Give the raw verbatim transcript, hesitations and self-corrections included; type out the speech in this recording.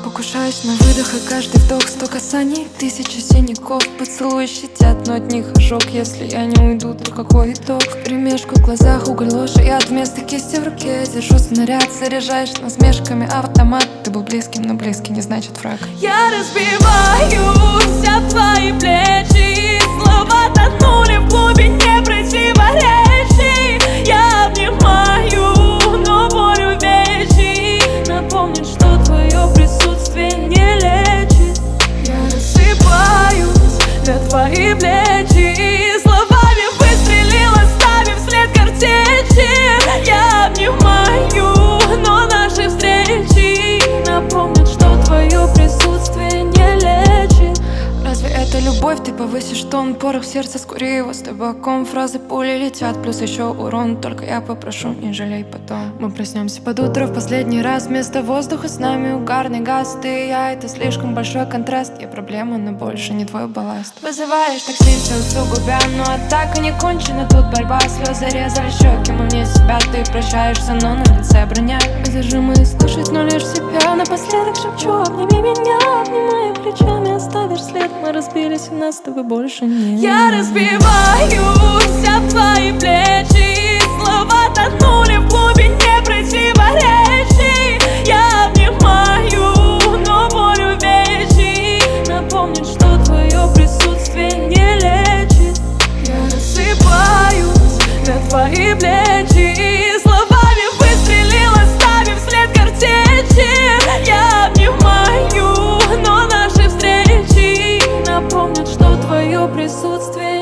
Покушаюсь на выдох, и каждый вдох сто касаний, тысячи синяков, поцелуи щадят, но от них ожог. Если я не уйду, то какой итог? Вперемешку в глазах уголь ложь, а я вместо кисти в руке держу снаряд. Заряжаешь насмешками автомат. Ты был близким, но близкий не значит враг. Я разбиваюсь об твои плечи, слова тонули в глубине противоречий. Я обнимаю, но боль увечий напомнит, что твое присутствие не лечит. Я рассыпаюсь на твои плечи, словами выстрелил, оставив след картечи. Я обнимаю, но наши встречи напомнят, что твое присутствие не лечит. Разве это любовь? Ты повысишь тон, порох в сердце, скури его с табаком. Фразы пули летят, плюс еще урон. Только я попрошу, не жалей потом. Мы проснемся под утро в последний раз. Вместо воздуха с нами угарный газ. Ты и я, это слишком большой контраст. Я проблема, но больше не твой балласт. Вызываешь такси, все усугубя, но атака не кончена. Тут борьба, слезы резали щеки. Мы вне себя, ты прощаешься, но на лице броня. Зажимы слышать, но лишь себя. Напоследок шепчу, обними меня, обнимая плечами, оставишь след. Мы разбились, и нас с тобой больше нет. Я разбиваюсь об твои плечи, слова тонули в глубине противоречий. Я обнимаю, но боль увечий напомнит, что твое присутствие не лечит. Я рассыпаюсь на твои плечи, словами выстрелил, оставив след картечи. Я обнимаю, но наши встречи напомнят, что твое присутствие